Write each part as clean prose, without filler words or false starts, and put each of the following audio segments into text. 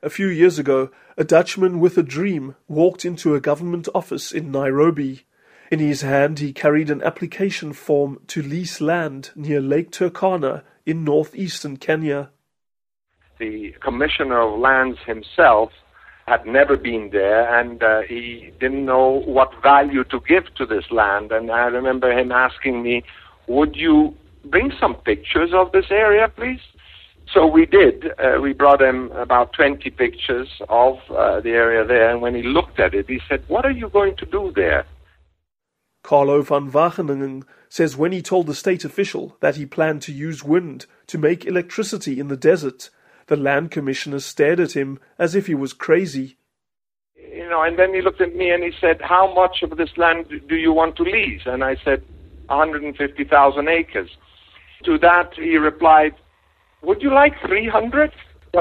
A few years ago, a Dutchman with a dream walked into a government office in Nairobi. In his hand, he carried an application form to lease land near Lake Turkana in northeastern Kenya. The Commissioner of Lands himself had never been there, and he didn't know what value to give to this land. And I remember him asking me, "Would you bring some pictures of this area, please?" So we did. We brought him about 20 pictures of the area there, and when he looked at it, he said, "What are you going to do there?" Carlo van Wageningen says when he told the state official that he planned to use wind to make electricity in the desert, the land commissioner stared at him as if he was crazy. And then he looked at me and he said, "How much of this land do you want to lease?" And I said, 150,000 acres. To that he replied, "Would you like 300?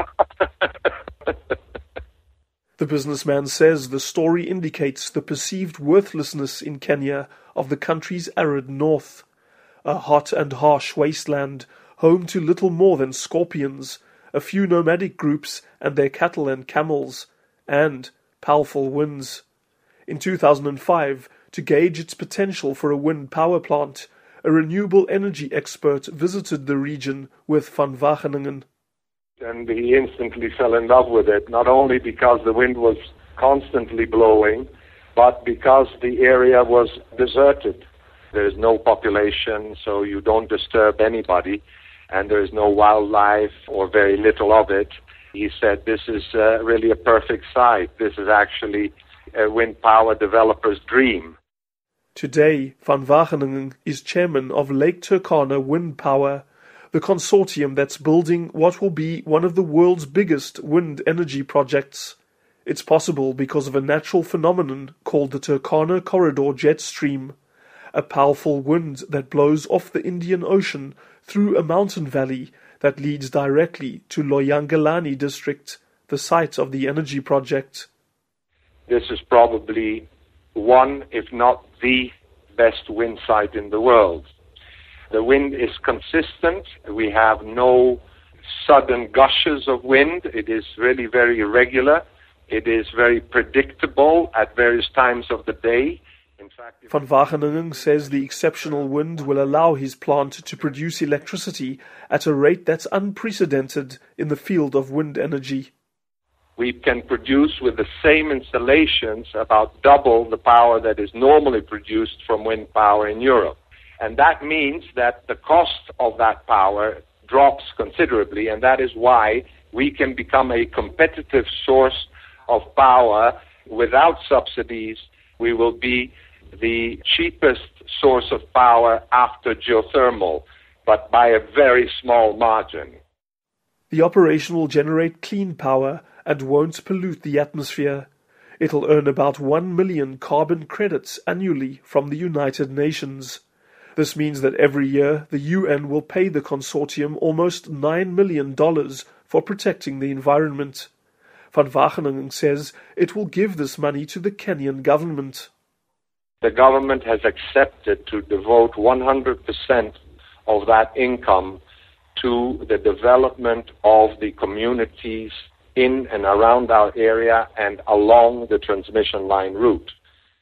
The businessman says the story indicates the perceived worthlessness in Kenya of the country's arid north, a hot and harsh wasteland, home to little more than scorpions, a few nomadic groups and their cattle and camels, and powerful winds. In 2005, to gauge its potential for a wind power plant, a renewable energy expert visited the region with Van Wageningen. And he instantly fell in love with it, not only because the wind was constantly blowing, but because the area was deserted. There is no population, so you don't disturb anybody, and there is no wildlife or very little of it. He said, "This is really a perfect site. This is actually a wind power developer's dream." Today, Van Wageningen is chairman of Lake Turkana Wind Power, the consortium that's building what will be one of the world's biggest wind energy projects. It's possible because of a natural phenomenon called the Turkana Corridor jet stream, a powerful wind that blows off the Indian Ocean through a mountain valley that leads directly to Loyangalani district, the site of the energy project. This is probably one, if not the best wind site in the world. The wind is consistent. We have no sudden gushes of wind. It is really very irregular. It is very predictable at various times of the day. In fact, Van Wageningen says the exceptional wind will allow his plant to produce electricity at a rate that's unprecedented in the field of wind energy. We can produce with the same installations about double the power that is normally produced from wind power in Europe. And that means that the cost of that power drops considerably, and that is why we can become a competitive source of power without subsidies. We will be the cheapest source of power after geothermal, but by a very small margin. The operation will generate clean power and won't pollute the atmosphere. It'll earn about 1 million carbon credits annually from the United Nations. This means that every year the UN will pay the consortium almost $9 million for protecting the environment. Van Wageningen says it will give this money to the Kenyan government. The government has accepted to devote 100% of that income to the development of the communities in and around our area and along the transmission line route.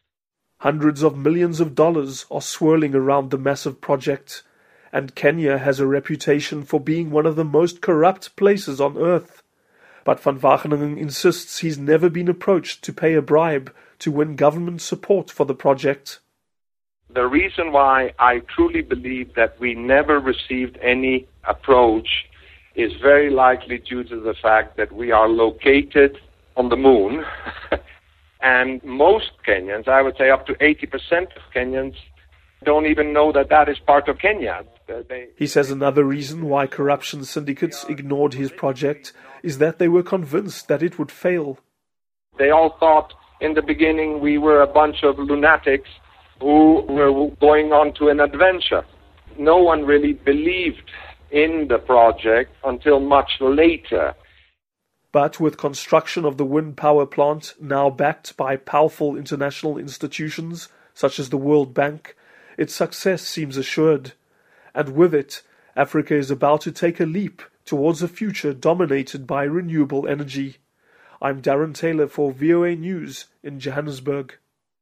Hundreds of millions of dollars are swirling around the massive project, and Kenya has a reputation for being one of the most corrupt places on earth. But Van Wageningen insists he's never been approached to pay a bribe to win government support for the project. The reason why I truly believe that we never received any approach is very likely due to the fact that we are located on the moon. And most Kenyans, I would say up to 80% of Kenyans, don't even know that that is part of Kenya. He says another reason why corruption syndicates ignored his project is that they were convinced that it would fail. They all thought in the beginning we were a bunch of lunatics who were going on to an adventure. No one really believed in the project until much later. But with construction of the wind power plant now backed by powerful international institutions such as the World Bank, its success seems assured. And with it, Africa is about to take a leap towards a future dominated by renewable energy. I'm Darren Taylor for VOA News in Johannesburg.